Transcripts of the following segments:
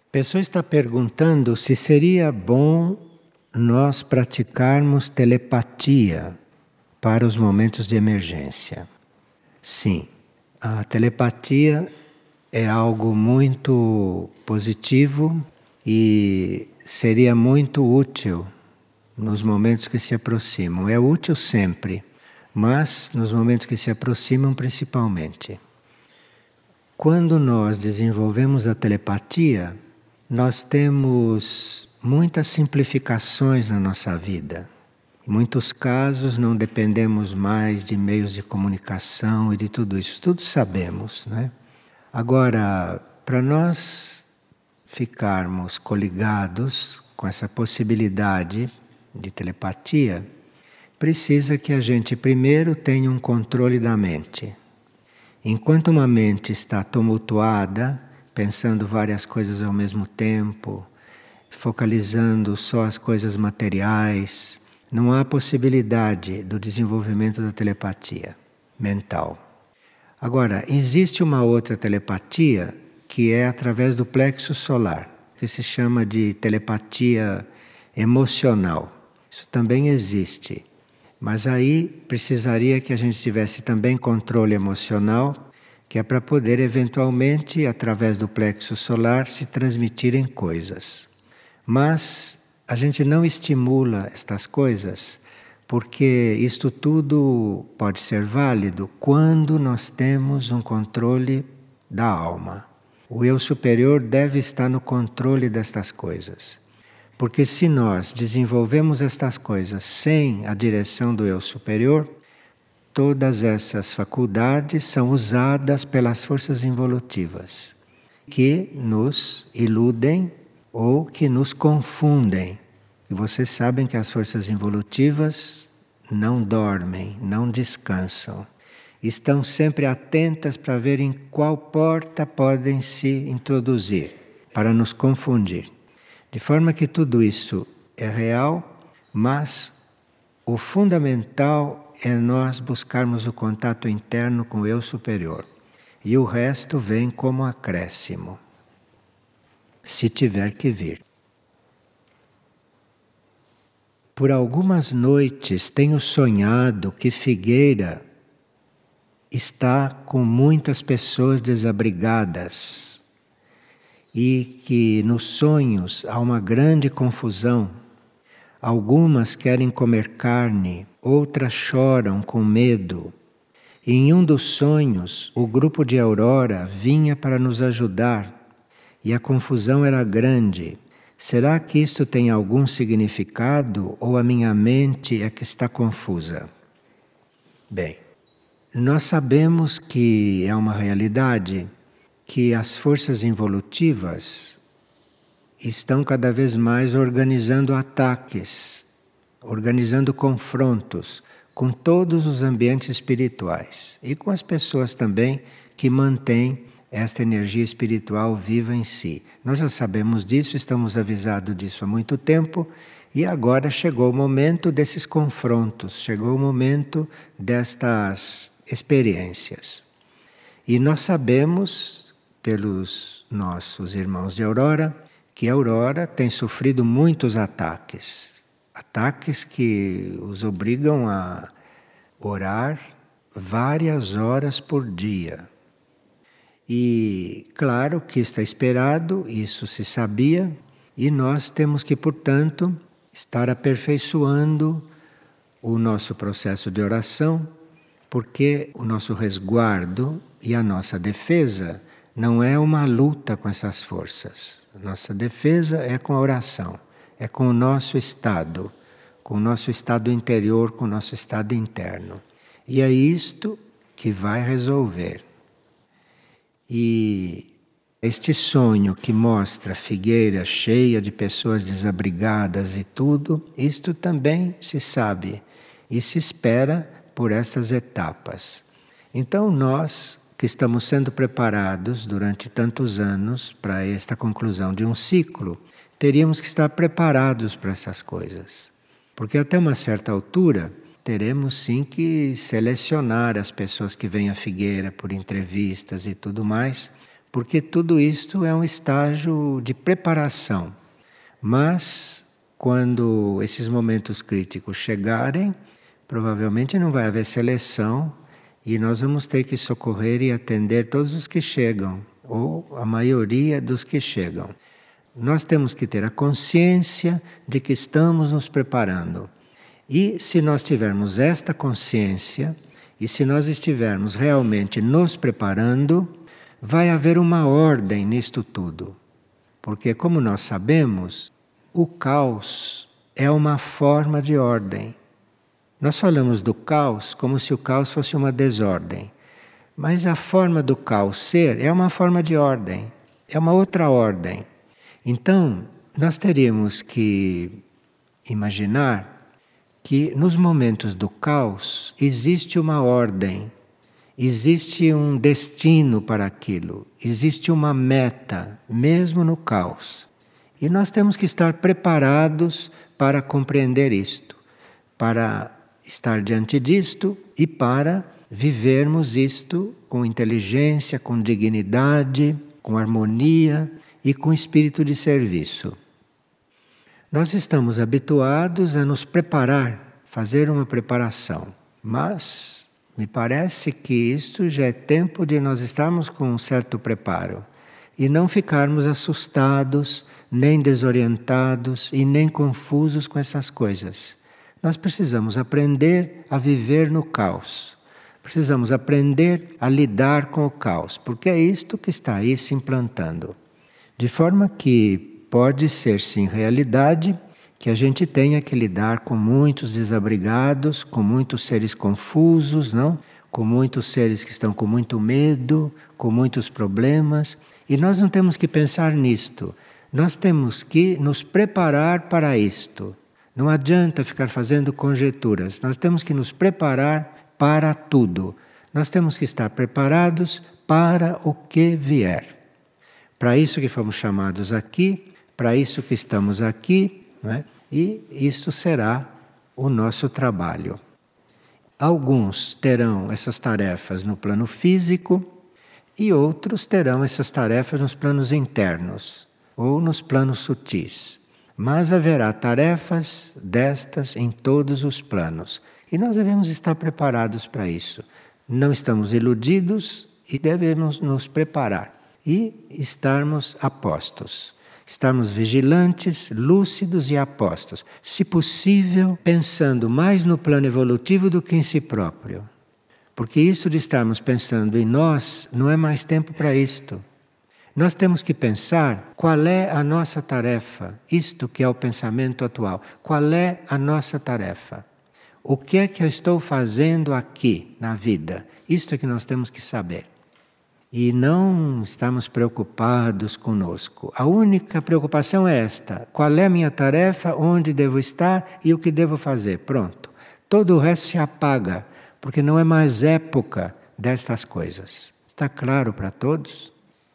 A pessoa está perguntando se seria bom nós praticarmos telepatia para os momentos de emergência. Sim, a telepatia é algo muito positivo e seria muito útil nos momentos que se aproximam. É útil sempre, mas nos momentos que se aproximam principalmente. Quando nós desenvolvemos a telepatia, nós temos muitas simplificações na nossa vida. Em muitos casos não dependemos mais de meios de comunicação e de tudo isso. Tudo sabemos, né? Agora, para nós ficarmos coligados com essa possibilidade de telepatia, precisa que a gente primeiro tenha um controle da mente. Enquanto uma mente está tumultuada, pensando várias coisas ao mesmo tempo, focalizando só as coisas materiais, não há possibilidade do desenvolvimento da telepatia mental. Agora, existe uma outra telepatia que é através do plexo solar, que se chama de telepatia emocional. Isso também existe. Mas aí precisaria que a gente tivesse também controle emocional, que é para poder eventualmente, através do plexo solar, se transmitirem coisas. Mas a gente não estimula estas coisas, porque isto tudo pode ser válido quando nós temos um controle da alma. O eu superior deve estar no controle destas coisas. Porque se nós desenvolvemos estas coisas sem a direção do eu superior, todas essas faculdades são usadas pelas forças involutivas, que nos iludem ou que nos confundem. E vocês sabem que as forças involutivas não dormem, não descansam. Estão sempre atentas para ver em qual porta podem se introduzir, para nos confundir. De forma que tudo isso é real, mas o fundamental é nós buscarmos o contato interno com o eu superior. E o resto vem como acréscimo, se tiver que vir. Por algumas noites tenho sonhado que Figueira está com muitas pessoas desabrigadas e que nos sonhos há uma grande confusão. Algumas querem comer carne, outras choram com medo. E em um dos sonhos, o grupo de Aurora vinha para nos ajudar e a confusão era grande. Será que isto tem algum significado ou a minha mente é que está confusa? Bem, nós sabemos que é uma realidade que as forças involutivas estão cada vez mais organizando ataques, organizando confrontos com todos os ambientes espirituais e com as pessoas também que mantêm esta energia espiritual viva em si. Nós já sabemos disso, estamos avisados disso há muito tempo e agora chegou o momento desses confrontos, chegou o momento destas experiências. E nós sabemos, pelos nossos irmãos de Aurora, que a Aurora tem sofrido muitos ataques. Ataques que os obrigam a orar várias horas por dia. E claro que está esperado, isso se sabia, e nós temos que, portanto, estar aperfeiçoando o nosso processo de oração, porque o nosso resguardo e a nossa defesa não é uma luta com essas forças. Nossa defesa é com a oração, é com o nosso estado interior, com o nosso estado interno. E é isto que vai resolver. E este sonho que mostra a figueira cheia de pessoas desabrigadas e tudo, isto também se sabe e se espera por estas etapas. Então nós que estamos sendo preparados durante tantos anos para esta conclusão de um ciclo, teríamos que estar preparados para essas coisas. Porque até uma certa altura, teremos sim que selecionar as pessoas que vêm à figueira por entrevistas e tudo mais, porque tudo isto é um estágio de preparação. Mas, quando esses momentos críticos chegarem, provavelmente não vai haver seleção e nós vamos ter que socorrer e atender todos os que chegam, ou a maioria dos que chegam. Nós temos que ter a consciência de que estamos nos preparando. E se nós tivermos esta consciência, e se nós estivermos realmente nos preparando, vai haver uma ordem nisto tudo. Porque, como nós sabemos, o caos é uma forma de ordem. Nós falamos do caos como se o caos fosse uma desordem. Mas a forma do caos ser é uma forma de ordem, é uma outra ordem. Então, nós teríamos que imaginar que nos momentos do caos existe uma ordem, existe um destino para aquilo, existe uma meta, mesmo no caos. E nós temos que estar preparados para compreender isto, para estar diante disto e para vivermos isto com inteligência, com dignidade, com harmonia e com espírito de serviço. Nós estamos habituados a nos preparar, fazer uma preparação, mas me parece que isto já é tempo de nós estarmos com um certo preparo e não ficarmos assustados, nem desorientados e nem confusos com essas coisas. Nós precisamos aprender a viver no caos. Precisamos aprender a lidar com o caos, porque é isto que está aí se implantando. De forma que pode ser sim realidade que a gente tenha que lidar com muitos desabrigados, com muitos seres confusos, não? Com muitos seres que estão com muito medo, com muitos problemas. E nós não temos que pensar nisto. Nós temos que nos preparar para isto. Não adianta ficar fazendo conjecturas. Nós temos que nos preparar para tudo. Nós temos que estar preparados para o que vier. Para isso que fomos chamados aqui, para isso que estamos aqui, não é? E isso será o nosso trabalho. Alguns terão essas tarefas no plano físico e outros terão essas tarefas nos planos internos ou nos planos sutis. Mas haverá tarefas destas em todos os planos. E nós devemos estar preparados para isso. Não estamos iludidos e devemos nos preparar e estarmos apostos. Estarmos vigilantes, lúcidos e apostos. Se possível, pensando mais no plano evolutivo do que em si próprio. Porque isso de estarmos pensando em nós, não é mais tempo para isto. Nós temos que pensar qual é a nossa tarefa, isto que é o pensamento atual. Qual é a nossa tarefa? O que é que eu estou fazendo aqui na vida? Isto é que nós temos que saber. E não estamos preocupados conosco. A única preocupação é esta. Qual é a minha tarefa, onde devo estar e o que devo fazer? Pronto. Todo o resto se apaga, porque não é mais época destas coisas. Está claro para todos?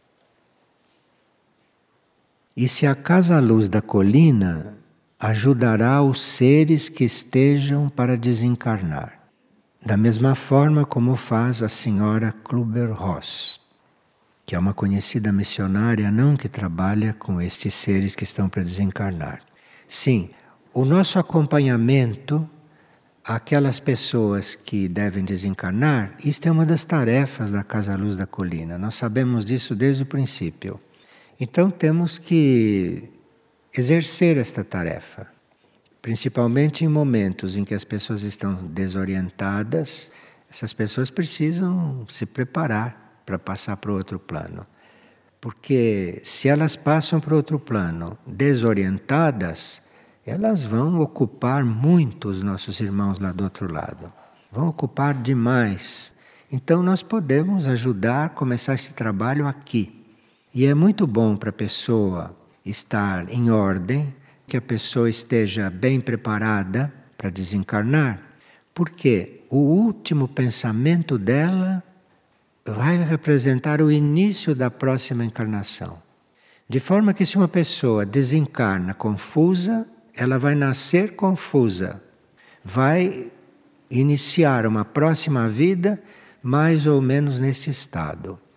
E se a casa-luz da colina ajudará os seres que estejam para desencarnar, da mesma forma como faz a senhora Kübler-Ross, que é uma conhecida missionária não que trabalha com estes seres que estão para desencarnar. Sim, o nosso acompanhamento àquelas pessoas que devem desencarnar, isto é uma das tarefas da Casa Luz da Colina. Nós sabemos disso desde o princípio. Então temos que exercer esta tarefa, principalmente em momentos em que as pessoas estão desorientadas. Essas pessoas precisam se preparar para passar para o outro plano. Porque se elas passam para o outro plano desorientadas, elas vão ocupar muito os nossos irmãos lá do outro lado. Vão ocupar demais. Então nós podemos ajudar a começar esse trabalho aqui. E é muito bom para a pessoa estar em ordem, que a pessoa esteja bem preparada para desencarnar, porque o último pensamento dela vai representar o início da próxima encarnação. De forma que se uma pessoa desencarna confusa, ela vai nascer confusa. Vai iniciar uma próxima vida mais ou menos nesse estado.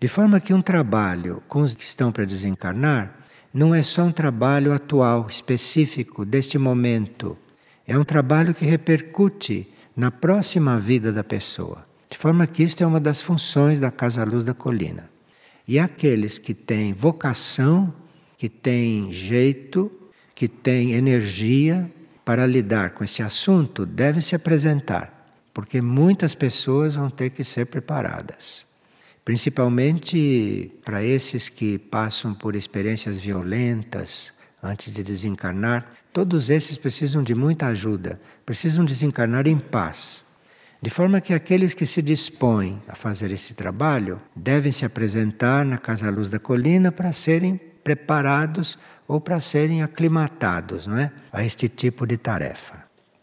De forma que um trabalho com os que estão para desencarnar não é só um trabalho atual, específico deste momento. É um trabalho que repercute na próxima vida da pessoa. De forma que isto é uma das funções da Casa Luz da Colina. E aqueles que têm vocação, que têm jeito, que têm energia para lidar com esse assunto, devem se apresentar, porque muitas pessoas vão ter que ser preparadas. Principalmente para esses que passam por experiências violentas antes de desencarnar, todos esses precisam de muita ajuda, precisam desencarnar em paz. De forma que aqueles que se dispõem a fazer esse trabalho devem se apresentar na Casa Luz da Colina para serem preparados ou para serem aclimatados, não é? A este tipo de tarefa.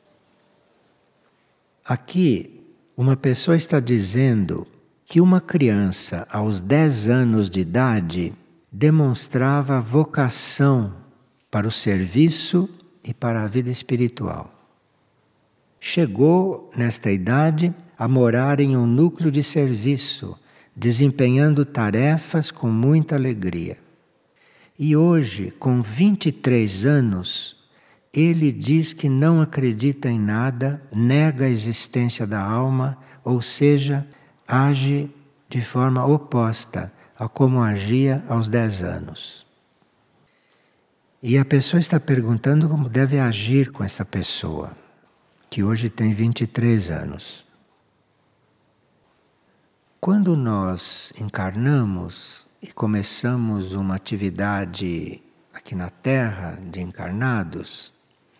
Aqui, uma pessoa está dizendo que uma criança aos 10 anos de idade demonstrava vocação para o serviço e para a vida espiritual. Chegou, nesta idade, a morar em um núcleo de serviço, desempenhando tarefas com muita alegria. E hoje, com 23 anos, ele diz que não acredita em nada, nega a existência da alma, ou seja, age de forma oposta a como agia aos 10 anos. E a pessoa está perguntando como deve agir com essa pessoa, que hoje tem 23 anos. Quando nós encarnamos e começamos uma atividade aqui na Terra de encarnados,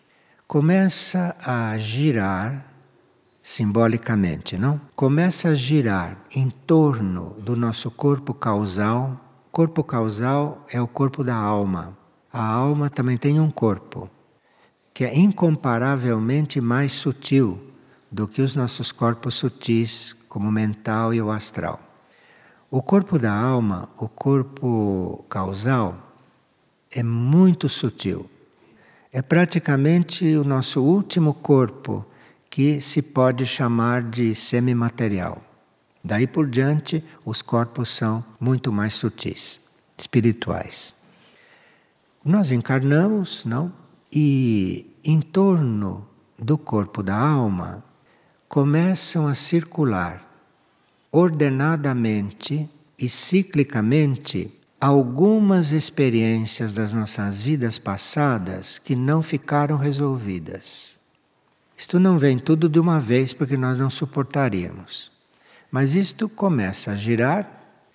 começa a girar simbolicamente, não? Começa a girar em torno do nosso corpo causal. Corpo causal é o corpo da alma. A alma também tem um corpo, que é incomparavelmente mais sutil do que os nossos corpos sutis, como o mental e o astral. O corpo da alma, o corpo causal, é muito sutil. É praticamente o nosso último corpo, que se pode chamar de semimaterial. Daí por diante, os corpos são muito mais sutis, espirituais. Nós encarnamos, não? E em torno do corpo da alma começam a circular ordenadamente e ciclicamente algumas experiências das nossas vidas passadas que não ficaram resolvidas. Isto não vem tudo de uma vez porque nós não suportaríamos. Mas isto começa a girar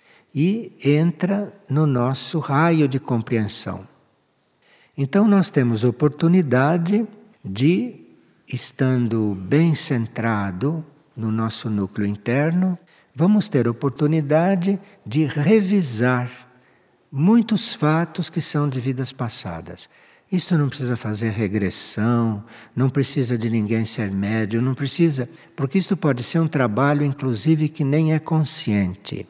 e entra no nosso raio de compreensão. Então nós temos oportunidade de, estando bem centrado no nosso núcleo interno, vamos ter oportunidade de revisar muitos fatos que são de vidas passadas. Isto não precisa fazer regressão, não precisa de ninguém ser médium, não precisa, porque isto pode ser um trabalho, inclusive, que nem é consciente.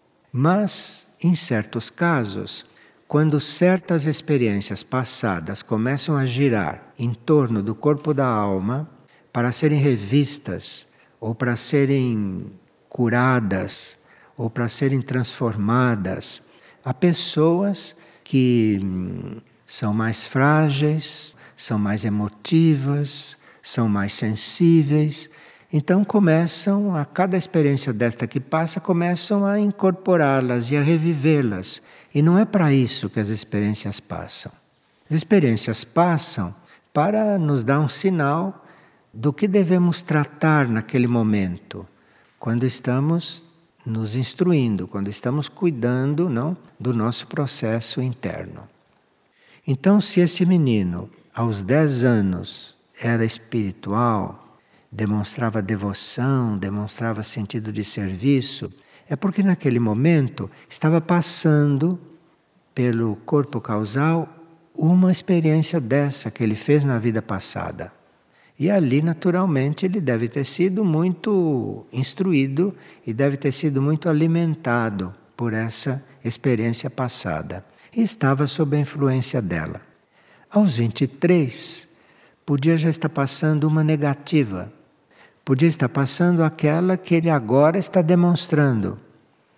Mas, em certos casos, quando certas experiências passadas começam a girar em torno do corpo da alma, para serem revistas, ou para serem curadas, ou para serem transformadas, há pessoas que são mais frágeis, são mais emotivas, são mais sensíveis. Então começam, a cada experiência desta que passa, começam a incorporá-las e a revivê-las. E não é para isso que as experiências passam. As experiências passam para nos dar um sinal do que devemos tratar naquele momento, quando estamos nos instruindo, quando estamos cuidando, não, do nosso processo interno. Então, se este menino, aos 10 anos, era espiritual, demonstrava devoção, demonstrava sentido de serviço, é porque naquele momento estava passando pelo corpo causal uma experiência dessa que ele fez na vida passada. E ali, naturalmente, ele deve ter sido muito instruído e deve ter sido muito alimentado por essa experiência passada. E estava sob a influência dela. Aos 23, podia já estar passando uma negativa. Podia estar passando aquela que ele agora está demonstrando.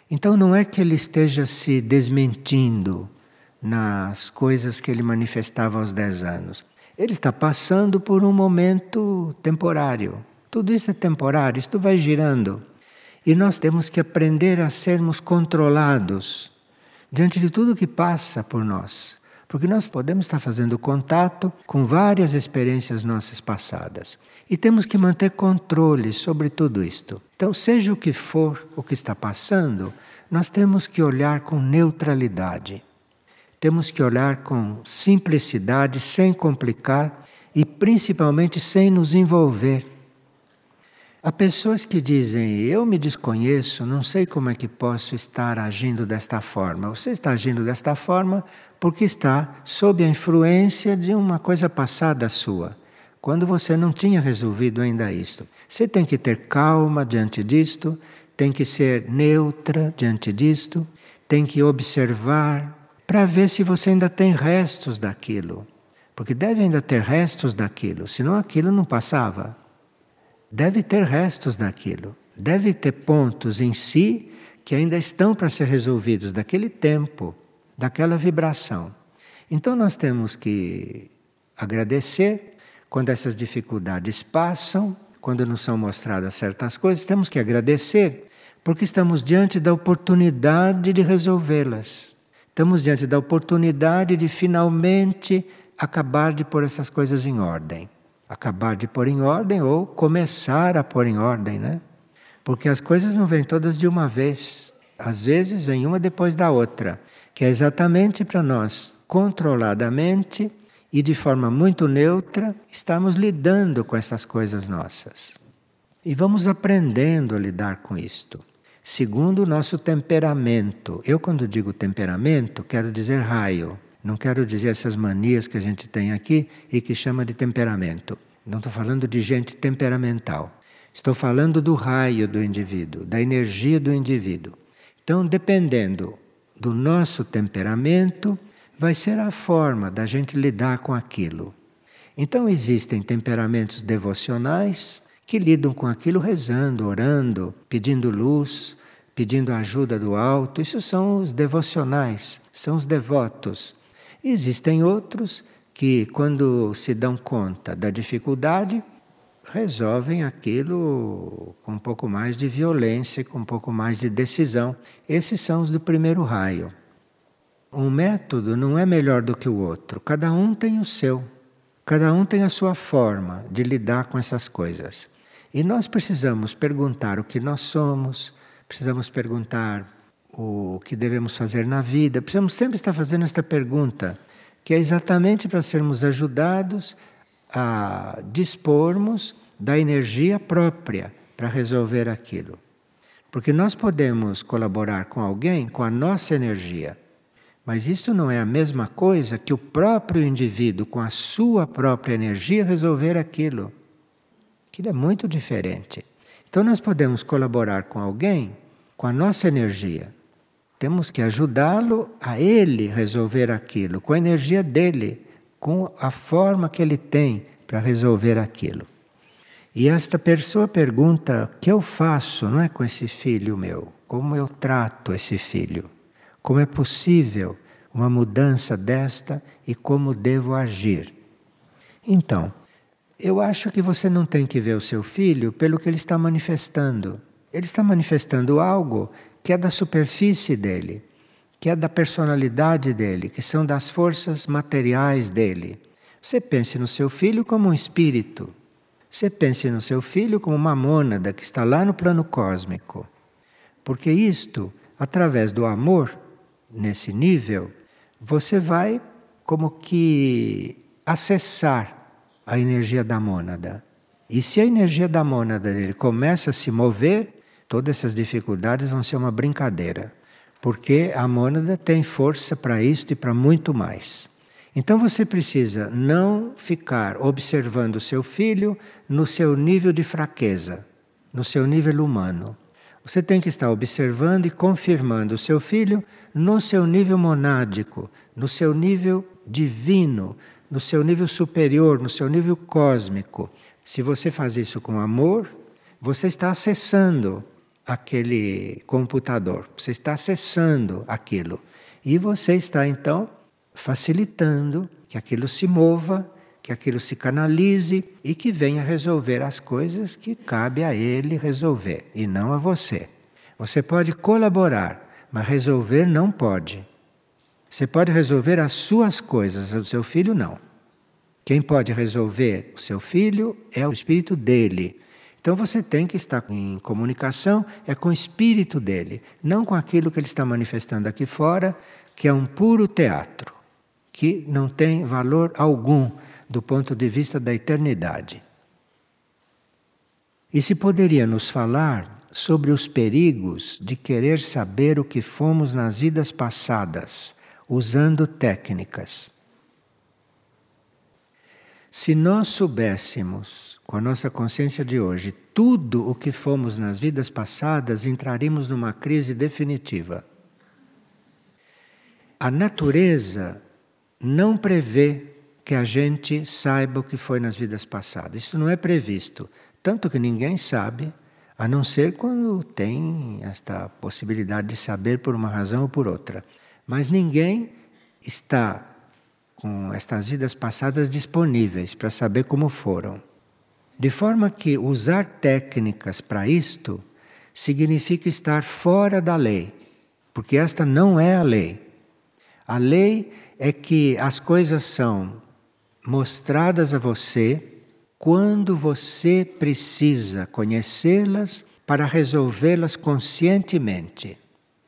Então não é que ele esteja se desmentindo nas coisas que ele manifestava aos 10 anos. Ele está passando por um momento temporário. Tudo isso é temporário, isto vai girando. E nós temos que aprender a sermos controlados diante de tudo que passa por nós. Porque nós podemos estar fazendo contato com várias experiências nossas passadas. E temos que manter controle sobre tudo isto. Então, seja o que for o que está passando, nós temos que olhar com neutralidade. Temos que olhar com simplicidade, sem complicar e principalmente sem nos envolver. Há pessoas que dizem, eu me desconheço, não sei como é que posso estar agindo desta forma. Você está agindo desta forma porque está sob a influência de uma coisa passada sua, quando você não tinha resolvido ainda isto. Você tem que ter calma diante disto, tem que ser neutra diante disto, tem que observar para ver se você ainda tem restos daquilo. Porque deve ainda ter restos daquilo, senão aquilo não passava. Deve ter restos daquilo. Deve ter pontos em si que ainda estão para ser resolvidos daquele tempo, daquela vibração. Então nós temos que agradecer quando essas dificuldades passam, quando nos são mostradas certas coisas, temos que agradecer, porque estamos diante da oportunidade de resolvê-las. Estamos diante da oportunidade de finalmente acabar de pôr essas coisas em ordem. Acabar de pôr em ordem ou começar a pôr em ordem, né? Porque as coisas não vêm todas de uma vez. Às vezes vem uma depois da outra, que é exatamente para nós, controladamente e de forma muito neutra, estamos lidando com essas coisas nossas. E vamos aprendendo a lidar com isto, segundo o nosso temperamento. Eu, quando digo temperamento, quero dizer raio. Não quero dizer essas manias que a gente tem aqui e que chama de temperamento. Não estou falando de gente temperamental. Estou falando do raio do indivíduo, da energia do indivíduo. Então, dependendo do nosso temperamento, vai ser a forma da gente lidar com aquilo. Então, existem temperamentos devocionais que lidam com aquilo rezando, orando, pedindo luz, pedindo ajuda do alto. Isso são os devocionais, são os devotos. Existem outros que, quando se dão conta da dificuldade, resolvem aquilo com um pouco mais de violência, com um pouco mais de decisão. Esses são os do primeiro raio. Um método não é melhor do que o outro. Cada um tem o seu. Cada um tem a sua forma de lidar com essas coisas. E nós precisamos perguntar o que nós somos, precisamos perguntar o que devemos fazer na vida. Precisamos sempre estar fazendo esta pergunta, que é exatamente para sermos ajudados a dispormos da energia própria para resolver aquilo. Porque nós podemos colaborar com alguém com a nossa energia, mas isto não é a mesma coisa que o próprio indivíduo, com a sua própria energia, resolver aquilo. Aquilo é muito diferente. Então nós podemos colaborar com alguém com a nossa energia. Temos que ajudá-lo a ele resolver aquilo, com a energia dele, com a forma que ele tem para resolver aquilo. E esta pessoa pergunta, o que eu faço, não é, com esse filho meu? Como eu trato esse filho? Como é possível uma mudança desta e como devo agir? Então, eu acho que você não tem que ver o seu filho pelo que ele está manifestando. Ele está manifestando algo que é da superfície dele, que é da personalidade dele, que são das forças materiais dele. Você pense no seu filho como um espírito. Você pense no seu filho como uma mônada que está lá no plano cósmico. Porque isto, através do amor, nesse nível, você vai como que acessar a energia da mônada. E se a energia da mônada dele começa a se mover, todas essas dificuldades vão ser uma brincadeira, porque a mônada tem força para isto e para muito mais. Então você precisa não ficar observando o seu filho no seu nível de fraqueza, no seu nível humano. Você tem que estar observando e confirmando o seu filho no seu nível monádico, no seu nível divino, no seu nível superior, no seu nível cósmico. Se você faz isso com amor, você está acessando aquele computador, você está acessando aquilo. E você está então facilitando que aquilo se mova, que aquilo se canalize e que venha resolver as coisas que cabe a ele resolver e não a você. Você pode colaborar, mas resolver não pode. Você pode resolver as suas coisas, a do seu filho não. Quem pode resolver o seu filho é o espírito dele. Então você tem que estar em comunicação com o espírito dele, não com aquilo que ele está manifestando aqui fora, que é um puro teatro, que não tem valor algum do ponto de vista da eternidade. E se poderia nos falar sobre os perigos de querer saber o que fomos nas vidas passadas, usando técnicas. Se nós soubéssemos, com a nossa consciência de hoje, tudo o que fomos nas vidas passadas, entraríamos numa crise definitiva. A natureza não prevê que a gente saiba o que foi nas vidas passadas. Isso não é previsto. Tanto que ninguém sabe, a não ser quando tem esta possibilidade de saber por uma razão ou por outra. Mas ninguém está com estas vidas passadas disponíveis para saber como foram. De forma que usar técnicas para isto significa estar fora da lei, porque esta não é a lei. A lei é que as coisas são mostradas a você quando você precisa conhecê-las para resolvê-las conscientemente.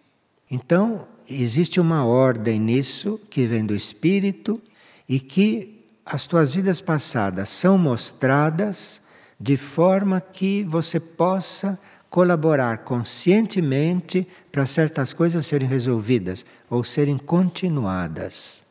Então, existe uma ordem nisso que vem do Espírito e que as tuas vidas passadas são mostradas de forma que você possa colaborar conscientemente para certas coisas serem resolvidas ou serem continuadas.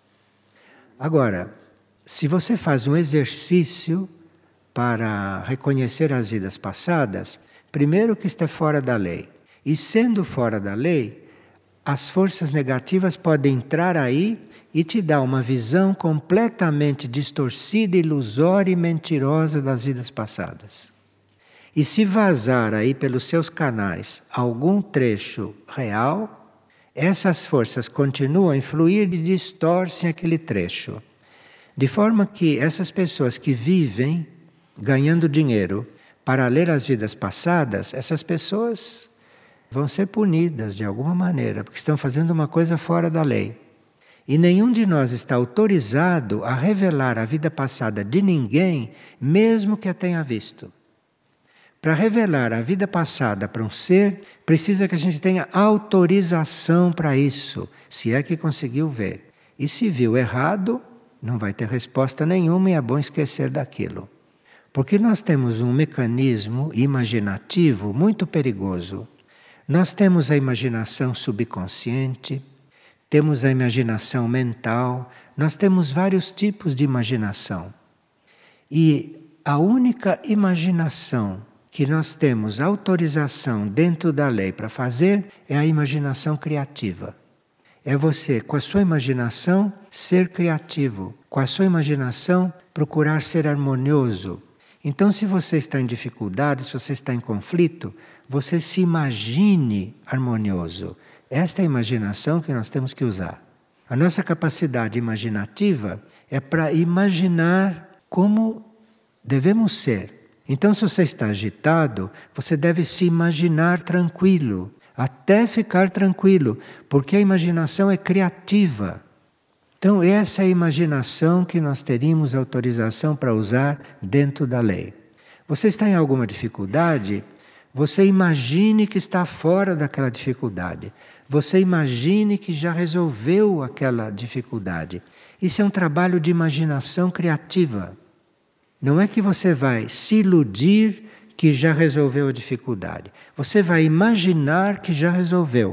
Agora, se você faz um exercício para reconhecer as vidas passadas, primeiro que isto é fora da lei. E sendo fora da lei, as forças negativas podem entrar aí e te dar uma visão completamente distorcida, ilusória e mentirosa das vidas passadas. E se vazar aí pelos seus canais algum trecho real, essas forças continuam a influir e distorcem aquele trecho. De forma que essas pessoas que vivem ganhando dinheiro para ler as vidas passadas, essas pessoas vão ser punidas de alguma maneira, porque estão fazendo uma coisa fora da lei. E nenhum de nós está autorizado a revelar a vida passada de ninguém, mesmo que a tenha visto. Para revelar a vida passada para um ser, precisa que a gente tenha autorização para isso, se é que conseguiu ver. E se viu errado, não vai ter resposta nenhuma e é bom esquecer daquilo. Porque nós temos um mecanismo imaginativo muito perigoso. Nós temos a imaginação subconsciente, temos a imaginação mental, nós temos vários tipos de imaginação. E a única imaginação que nós temos autorização dentro da lei para fazer é a imaginação criativa. É você, com a sua imaginação, ser criativo, com a sua imaginação, procurar ser harmonioso. Então, se você está em dificuldade, se você está em conflito, você se imagine harmonioso. Esta é a imaginação que nós temos que usar. A nossa capacidade imaginativa é para imaginar como devemos ser. Então, se você está agitado, você deve se imaginar tranquilo, até ficar tranquilo, porque a imaginação é criativa. Então, essa é a imaginação que nós teríamos autorização para usar dentro da lei. Você está em alguma dificuldade? Você imagine que está fora daquela dificuldade. Você imagine que já resolveu aquela dificuldade. Isso é um trabalho de imaginação criativa. Não é que você vai se iludir que já resolveu a dificuldade. Você vai imaginar que já resolveu.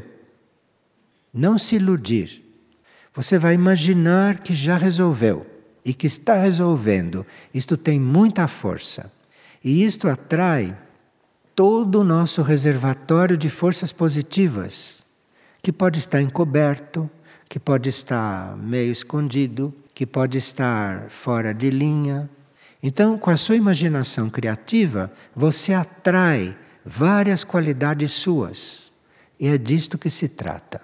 Não se iludir. Você vai imaginar que já resolveu e que está resolvendo. Isto tem muita força. E isto atrai todo o nosso reservatório de forças positivas, que pode estar encoberto, que pode estar meio escondido, que pode estar fora de linha. Então, com a sua imaginação criativa, você atrai várias qualidades suas. E é disto que se trata.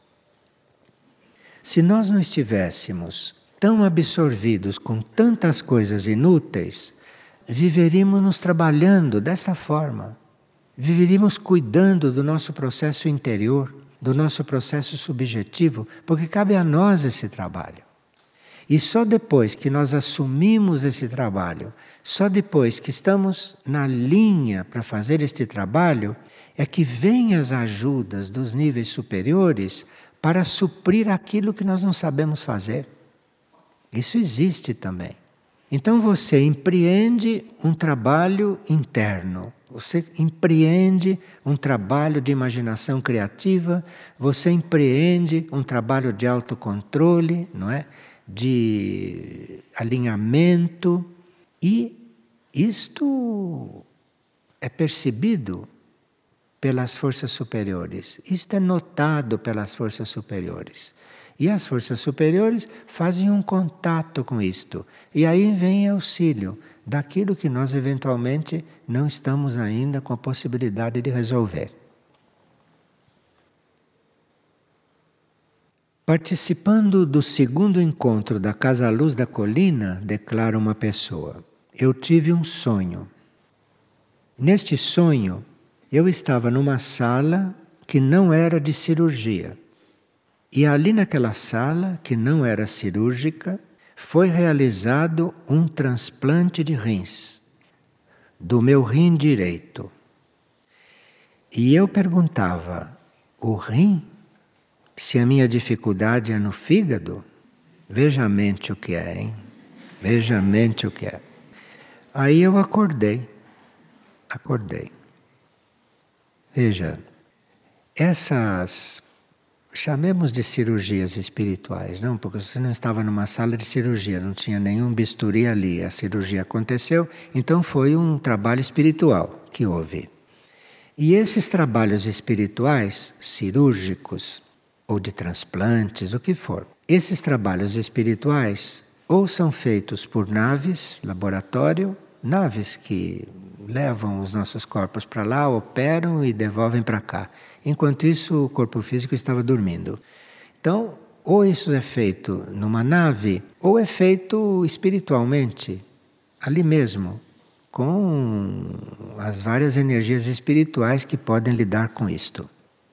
Se nós não estivéssemos tão absorvidos com tantas coisas inúteis, viveríamos nos trabalhando dessa forma. Viveríamos cuidando do nosso processo interior, do nosso processo subjetivo, porque cabe a nós esse trabalho. E só depois que nós assumimos esse trabalho, só depois que estamos na linha para fazer este trabalho, é que vêm as ajudas dos níveis superiores para suprir aquilo que nós não sabemos fazer. Isso existe também. Então você empreende um trabalho interno, você empreende um trabalho de imaginação criativa, você empreende um trabalho de autocontrole, não é? De alinhamento, e isto é percebido pelas forças superiores. Isto é notado pelas forças superiores. E as forças superiores fazem um contato com isto. E aí vem auxílio daquilo que nós eventualmente não estamos ainda com a possibilidade de resolver. Participando do segundo encontro da Casa Luz da Colina, declara uma pessoa: eu tive um sonho. Neste sonho, eu estava numa sala que não era de cirurgia. E ali naquela sala, que não era cirúrgica, foi realizado um transplante de rins, do meu rim direito. E eu perguntava: o rim? Se a minha dificuldade é no fígado? Veja a mente o que é, hein? Veja a mente o que é. Aí eu acordei. Veja, essas, chamemos de cirurgias espirituais, não? Porque você não estava numa sala de cirurgia, não tinha nenhum bisturi ali. A cirurgia aconteceu, então foi um trabalho espiritual que houve. E esses trabalhos espirituais, cirúrgicos, ou de transplantes, o que for. Esses trabalhos espirituais ou são feitos por naves, laboratório, naves que levam os nossos corpos para lá, operam e devolvem para cá. Enquanto isso, o corpo físico estava dormindo. Então, ou isso é feito numa nave, ou é feito espiritualmente, ali mesmo, com as várias energias espirituais que podem lidar com isto.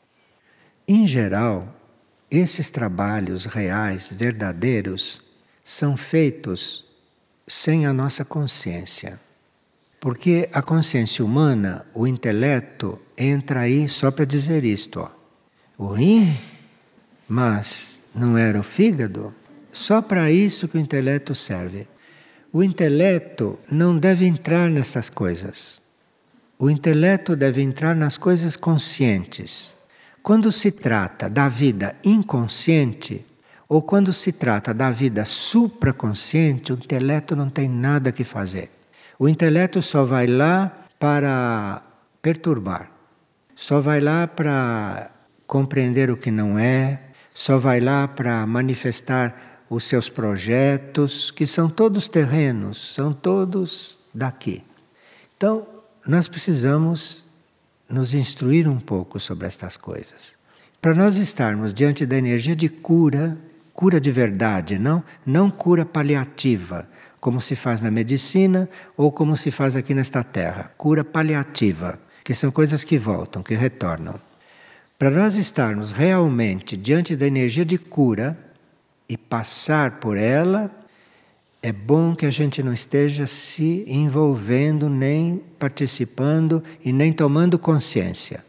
Em geral, esses trabalhos reais, verdadeiros, são feitos sem a nossa consciência. Porque a consciência humana, o intelecto, entra aí só para dizer isto. Ó. O rim, mas não era o fígado? Só para isso que o intelecto serve. O intelecto não deve entrar nessas coisas. O intelecto deve entrar nas coisas conscientes. Quando se trata da vida inconsciente, ou quando se trata da vida supraconsciente, o intelecto não tem nada que fazer. O intelecto só vai lá para perturbar, só vai lá para compreender o que não é, só vai lá para manifestar os seus projetos, que são todos terrenos, são todos daqui. Então, nós precisamos nos instruir um pouco sobre estas coisas. Para nós estarmos diante da energia de cura, cura de verdade, não cura paliativa, como se faz na medicina ou como se faz aqui nesta terra. Cura paliativa, que são coisas que voltam, que retornam. Para nós estarmos realmente diante da energia de cura e passar por ela, é bom que a gente não esteja se envolvendo, nem participando e nem tomando consciência.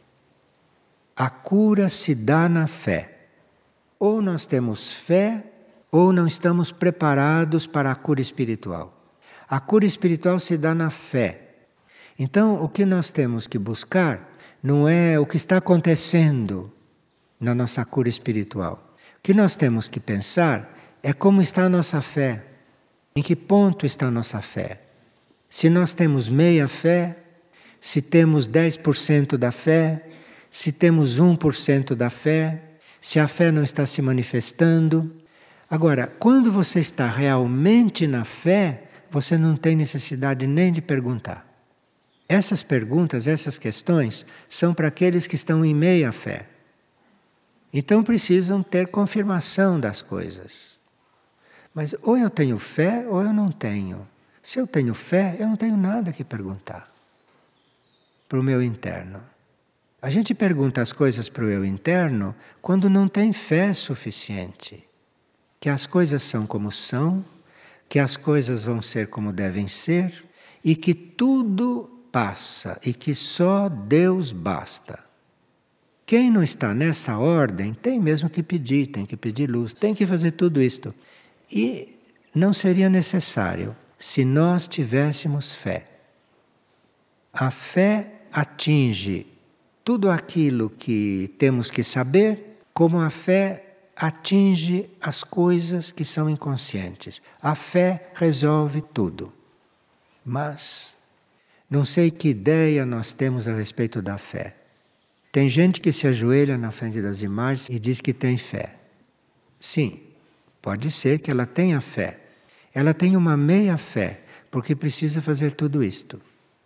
A cura se dá na fé. Ou nós temos fé, ou não estamos preparados para a cura espiritual. A cura espiritual se dá na fé. Então, o que nós temos que buscar não é o que está acontecendo na nossa cura espiritual. O que nós temos que pensar é como está a nossa fé. Em que ponto está a nossa fé? Se nós temos meia fé, se temos 10% da fé, se temos 1% da fé, se a fé não está se manifestando. Agora, quando você está realmente na fé, você não tem necessidade nem de perguntar. Essas perguntas, essas questões, são para aqueles que estão em meia fé. Então precisam ter confirmação das coisas. Mas ou eu tenho fé ou eu não tenho. Se eu tenho fé, eu não tenho nada que perguntar para o meu interno. A gente pergunta as coisas para o eu interno quando não tem fé suficiente. Que as coisas são como são, que as coisas vão ser como devem ser e que tudo passa e que só Deus basta. Quem não está nessa ordem tem mesmo que pedir, tem que pedir luz, tem que fazer tudo isto. E não seria necessário se nós tivéssemos fé. A fé atinge tudo aquilo que temos que saber, como a fé atinge as coisas que são inconscientes. A fé resolve tudo. Mas não sei que ideia nós temos a respeito da fé. Tem gente que se ajoelha na frente das imagens e diz que tem fé. Sim, pode ser que ela tenha fé. Ela tem uma meia fé, porque precisa fazer tudo isto.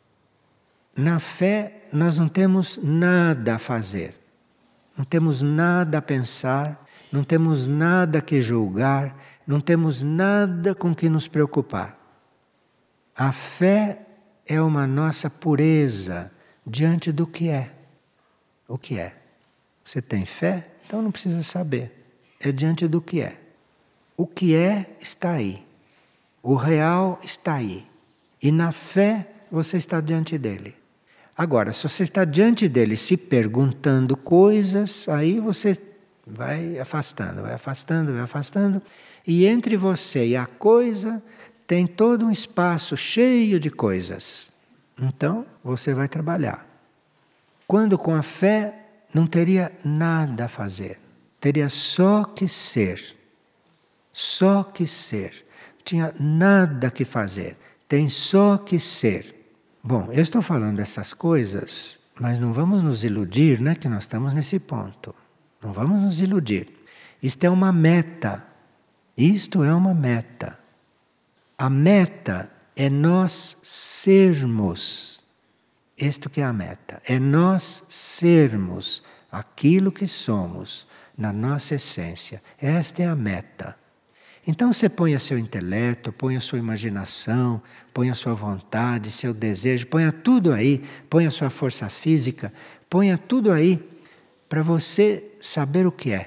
Na fé, nós não temos nada a fazer. Não temos nada a pensar, não temos nada que julgar, não temos nada com que nos preocupar. A fé é uma nossa pureza diante do que é. O que é? Você tem fé? Então não precisa saber. É diante do que é. O que é está aí. O real está aí. E na fé você está diante dele. Agora, se você está diante dele se perguntando coisas, aí você vai afastando, vai afastando, vai afastando. E entre você e a coisa tem todo um espaço cheio de coisas. Então, você vai trabalhar. Quando com a fé não teria nada a fazer. Teria só que ser. Só que ser. Não tinha nada que fazer. Tem só que ser. Bom, eu estou falando dessas coisas, mas não vamos nos iludir, né, que nós estamos nesse ponto. Não vamos nos iludir. Isto é uma meta. Isto é uma meta. A meta é nós sermos. Isto que é a meta. É nós sermos aquilo que somos na nossa essência. Esta é a meta. Então você põe seu intelecto, põe a sua imaginação, põe a sua vontade, seu desejo, ponha tudo aí, põe a sua força física, ponha tudo aí para você saber o que é.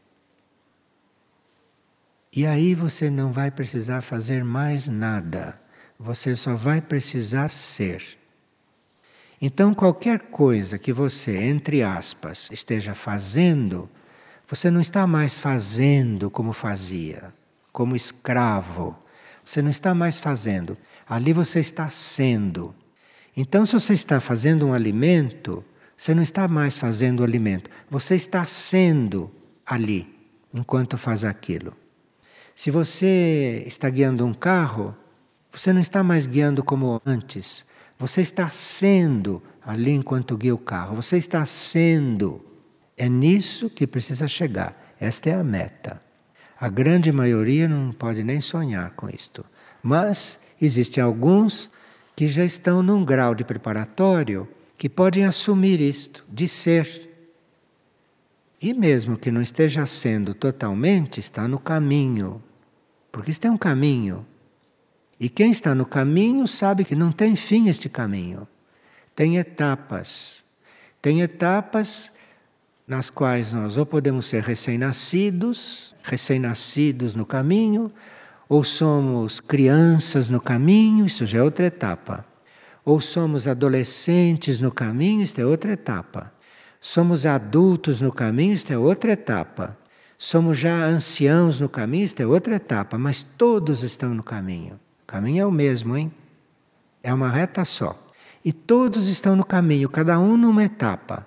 E aí você não vai precisar fazer mais nada, você só vai precisar ser. Então qualquer coisa que você, entre aspas, esteja fazendo, você não está mais fazendo como fazia. Como escravo. Você não está mais fazendo. Ali você está sendo. Então, se você está fazendo um alimento, você não está mais fazendo o alimento. Você está sendo ali, enquanto faz aquilo. Se você está guiando um carro, você não está mais guiando como antes. Você está sendo ali enquanto guia o carro. Você está sendo. É nisso que precisa chegar. Esta é a meta. A grande maioria não pode nem sonhar com isto. Mas existem alguns que já estão num grau de preparatório que podem assumir isto, de ser. E mesmo que não esteja sendo totalmente, está no caminho. Porque isto é um caminho. E quem está no caminho sabe que não tem fim este caminho. Tem etapas. Tem etapas nas quais nós ou podemos ser recém-nascidos no caminho, ou somos crianças no caminho, isso já é outra etapa. Ou somos adolescentes no caminho, isto é outra etapa. Somos adultos no caminho, isto é outra etapa. Somos já anciãos no caminho, isto é outra etapa, mas todos estão no caminho. O caminho é o mesmo, hein? É uma reta só. E todos estão no caminho, cada um numa etapa.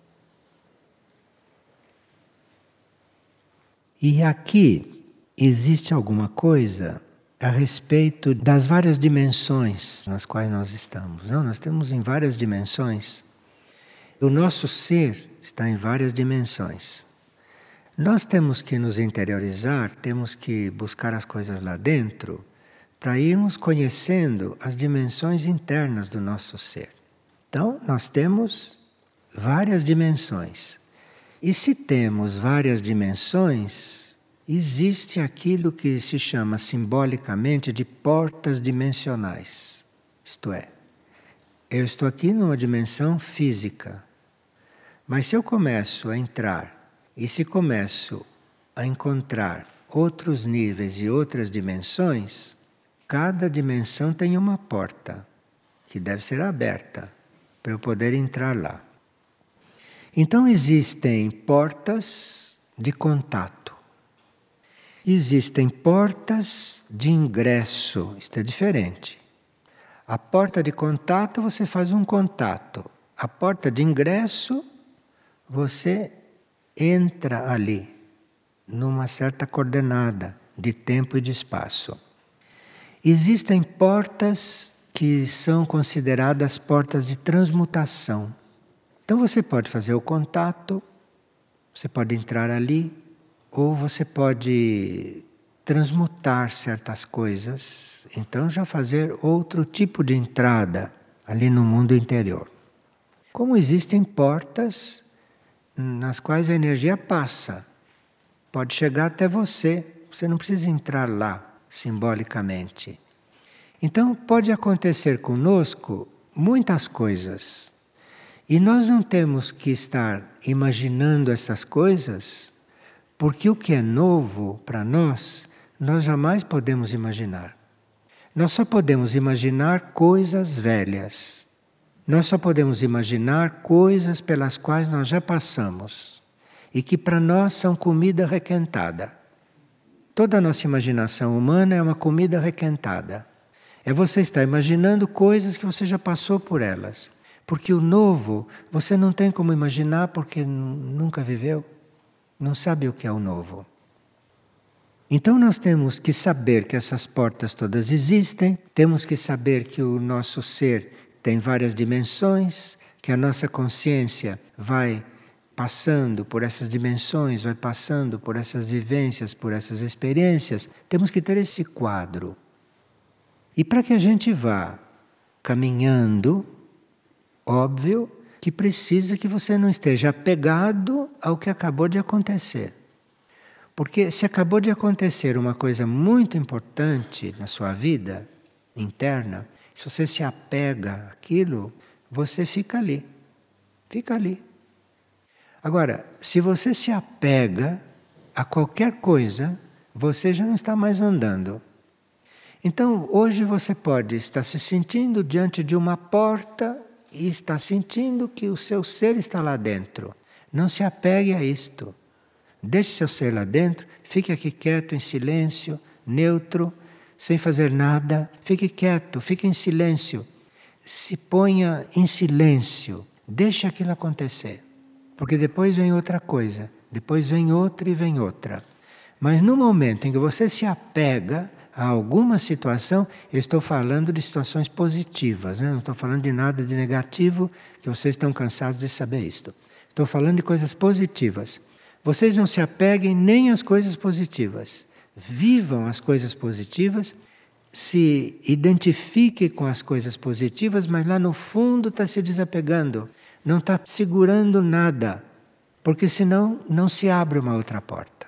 E aqui existe alguma coisa a respeito das várias dimensões nas quais nós estamos. Não, nós estamos em várias dimensões. O nosso ser está em várias dimensões. Nós temos que nos interiorizar, temos que buscar as coisas lá dentro para irmos conhecendo as dimensões internas do nosso ser. Então, nós temos várias dimensões. E se temos várias dimensões, existe aquilo que se chama simbolicamente de portas dimensionais. Isto é, eu estou aqui numa dimensão física, mas se eu começo a entrar e se começo a encontrar outros níveis e outras dimensões, cada dimensão tem uma porta que deve ser aberta para eu poder entrar lá. Então existem portas de contato. Existem portas de ingresso, isto é diferente. A porta de contato você faz um contato. A porta de ingresso você entra ali, numa certa coordenada de tempo e de espaço. Existem portas que são consideradas portas de transmutação. Então você pode fazer o contato, você pode entrar ali, ou você pode transmutar certas coisas, então já fazer outro tipo de entrada ali no mundo interior. Como existem portas nas quais a energia passa, pode chegar até você não precisa entrar lá simbolicamente. Então pode acontecer conosco muitas coisas. E nós não temos que estar imaginando essas coisas, porque o que é novo para nós, nós jamais podemos imaginar. Nós só podemos imaginar coisas velhas. Nós só podemos imaginar coisas pelas quais nós já passamos e que para nós são comida requentada. Toda a nossa imaginação humana é uma comida requentada. É você estar imaginando coisas que você já passou por elas. Porque o novo você não tem como imaginar porque nunca viveu, não sabe o que é o novo. Então nós temos que saber que essas portas todas existem, temos que saber que o nosso ser tem várias dimensões, que a nossa consciência vai passando por essas dimensões, vai passando por essas vivências, por essas experiências. Temos que ter esse quadro. E para que a gente vá caminhando, óbvio que precisa que você não esteja apegado ao que acabou de acontecer. Porque se acabou de acontecer uma coisa muito importante na sua vida interna, se você se apega àquilo, você fica ali. Fica ali. Agora, se você se apega a qualquer coisa, você já não está mais andando. Então, hoje você pode estar se sentindo diante de uma porta e está sentindo que o seu ser está lá dentro. Não se apegue a isto. Deixe seu ser lá dentro, fique aqui quieto, em silêncio, neutro, sem fazer nada. Fique quieto, fique em silêncio. Se ponha em silêncio, deixe aquilo acontecer. Porque depois vem outra coisa, depois vem outra e vem outra. Mas no momento em que você se apega a alguma situação, eu estou falando de situações positivas, né? Não estou falando de nada de negativo, que vocês estão cansados de saber isto. Estou falando de coisas positivas. Vocês não se apeguem nem às coisas positivas. Vivam as coisas positivas, se identifiquem com as coisas positivas, mas lá no fundo está se desapegando, não está segurando nada, porque senão não se abre uma outra porta.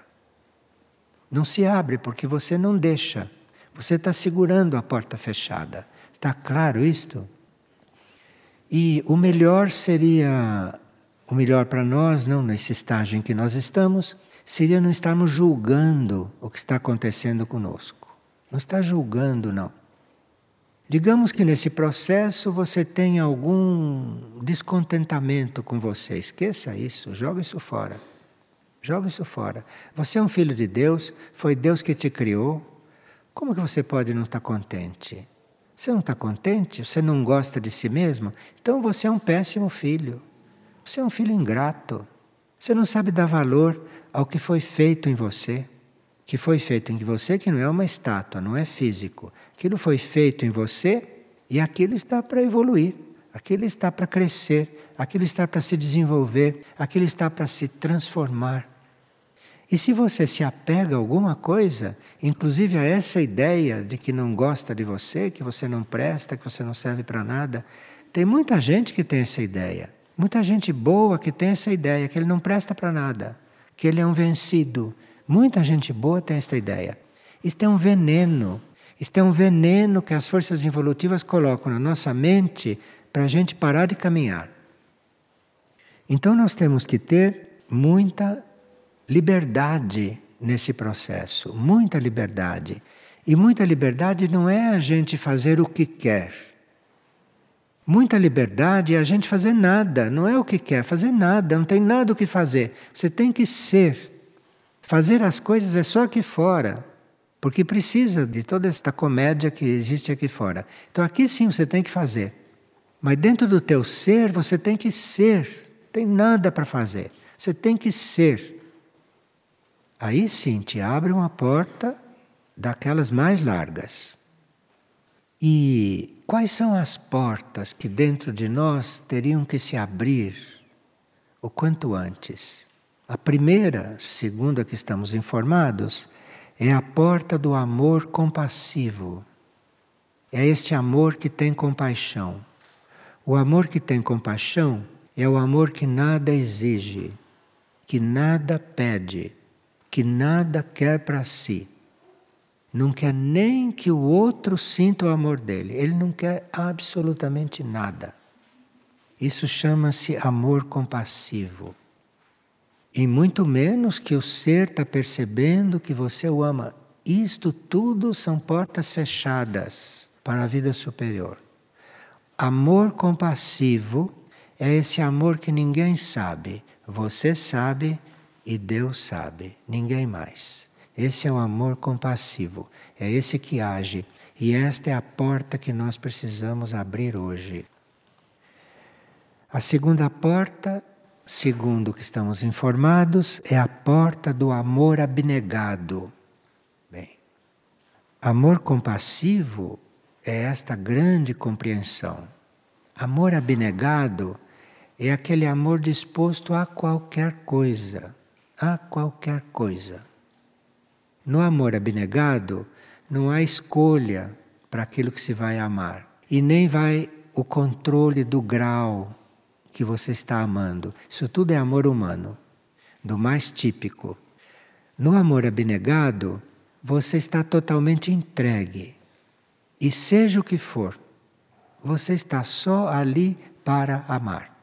Não se abre porque você não deixa. Você está segurando a porta fechada. Está claro isto? E o melhor seria, o melhor para nós, não nesse estágio em que nós estamos, seria não estarmos julgando o que está acontecendo conosco. Não está julgando, não. Digamos que nesse processo você tenha algum descontentamento com você. Esqueça isso, joga isso fora. Joga isso fora. Você é um filho de Deus, foi Deus que te criou. Como que você pode não estar contente? Você não está contente? Você não gosta de si mesmo? Então você é um péssimo filho. Você é um filho ingrato. Você não sabe dar valor ao que foi feito em você. Que foi feito em você que não é uma estátua, não é físico. Aquilo foi feito em você e aquilo está para evoluir. Aquilo está para crescer. Aquilo está para se desenvolver. Aquilo está para se transformar. E se você se apega a alguma coisa, inclusive a essa ideia de que não gosta de você, que você não presta, que você não serve para nada, Tem muita gente que tem essa ideia. Muita gente boa que tem essa ideia, que ele não presta para nada, que ele é um vencido. Muita gente boa tem essa ideia. Isto é um veneno. Isto é um veneno que as forças evolutivas colocam na nossa mente para a gente parar de caminhar. Então nós temos que ter muita liberdade nesse processo, muita liberdade. E muita liberdade não é a gente fazer o que quer. Muita liberdade é a gente fazer nada, não é o que quer, fazer nada, não tem nada o que fazer. Você tem que ser. Fazer as coisas é só aqui fora, porque precisa de toda esta comédia que existe aqui fora. Então aqui sim você tem que fazer. Mas dentro do teu ser você tem que ser. Não tem nada para fazer. Você tem que ser. Aí sim te abre uma porta daquelas mais largas. E quais são as portas que dentro de nós teriam que se abrir o quanto antes? A primeira, segundo a que estamos informados, é a porta do amor compassivo. É este amor que tem compaixão. O amor que tem compaixão é o amor que nada exige, que nada pede, que nada quer para si. Não quer nem que o outro sinta o amor dele. Ele não quer absolutamente nada. Isso chama-se amor compassivo. E muito menos que o ser está percebendo que você o ama. Isto tudo são portas fechadas para a vida superior. Amor compassivo é esse amor que ninguém sabe. Você sabe e Deus sabe. Ninguém mais. Esse é o amor compassivo, é esse que age. E esta é a porta que nós precisamos abrir hoje. A segunda porta, segundo o que estamos informados, é a porta do amor abnegado. Bem, amor compassivo é esta grande compreensão. Amor abnegado é aquele amor disposto a qualquer coisa, a qualquer coisa. No amor abnegado, não há escolha para aquilo que se vai amar. E nem vai o controle do grau que você está amando. Isso tudo é amor humano, do mais típico. No amor abnegado, você está totalmente entregue. E seja o que for, você está só ali para amar.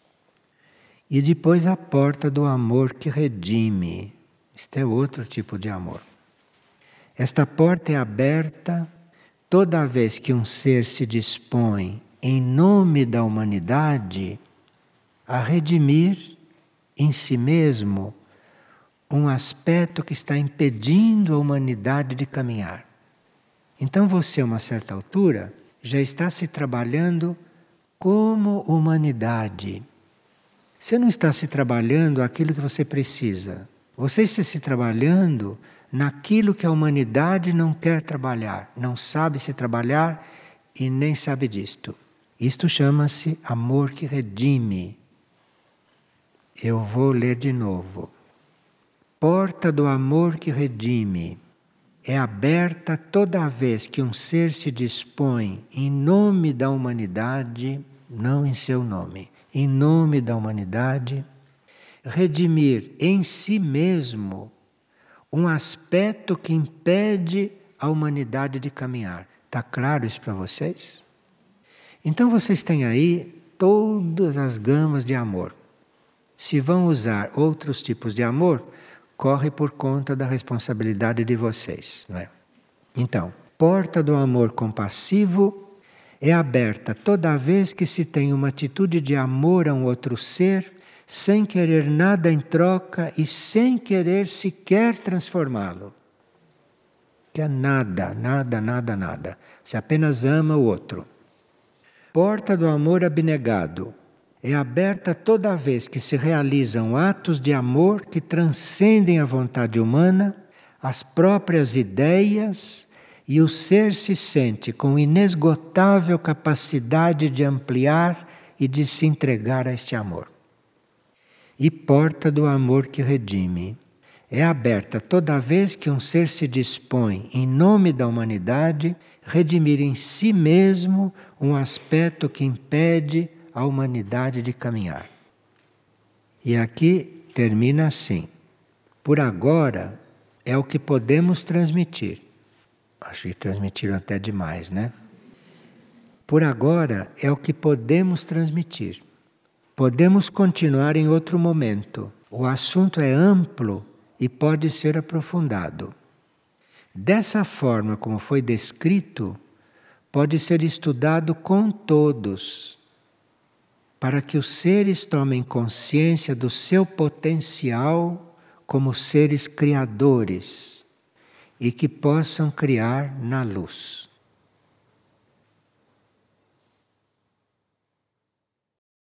E depois a porta do amor que redime. Este é outro tipo de amor. Esta porta é aberta toda vez que um ser se dispõe, em nome da humanidade, a redimir em si mesmo um aspecto que está impedindo a humanidade de caminhar. Então você, a uma certa altura, já está se trabalhando como humanidade. Você não está se trabalhando aquilo que você precisa. Você está se trabalhando naquilo que a humanidade não quer trabalhar, não sabe se trabalhar e nem sabe disto. Isto chama-se amor que redime. Eu vou ler de novo. Porta do amor que redime é aberta toda vez que um ser se dispõe, em nome da humanidade, não em seu nome, em nome da humanidade, redimir em si mesmo um aspecto que impede a humanidade de caminhar. Está claro isso para vocês? Então vocês têm aí todas as gamas de amor. Se vão usar outros tipos de amor, corre por conta da responsabilidade de vocês, não é? Então, porta do amor compassivo é aberta toda vez que se tem uma atitude de amor a um outro ser, sem querer nada em troca e sem querer sequer transformá-lo. Quer nada, nada, nada, nada. Você apenas ama o outro. Porta do amor abnegado é aberta toda vez que se realizam atos de amor que transcendem a vontade humana, as próprias ideias, e o ser se sente com inesgotável capacidade de ampliar e de se entregar a este amor. E porta do amor que redime é aberta toda vez que um ser se dispõe, em nome da humanidade, redimir em si mesmo um aspecto que impede a humanidade de caminhar. E aqui termina assim: por agora é o que podemos transmitir. Acho que transmitiram até demais, né? Por agora é o que podemos transmitir. Podemos continuar em outro momento. O assunto é amplo e pode ser aprofundado. Dessa forma como foi descrito, pode ser estudado com todos, para que os seres tomem consciência do seu potencial como seres criadores e que possam criar na luz.